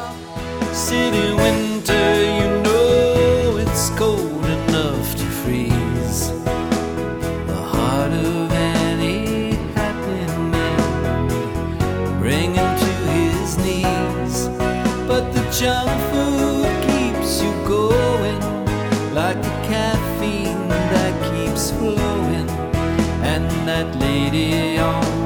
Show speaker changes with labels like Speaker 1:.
Speaker 1: City winter, you know it's cold enough to freeze the heart of any happy man, bring him to his knees. But the junk food keeps you going, like the caffeine that keeps flowing, and that lady on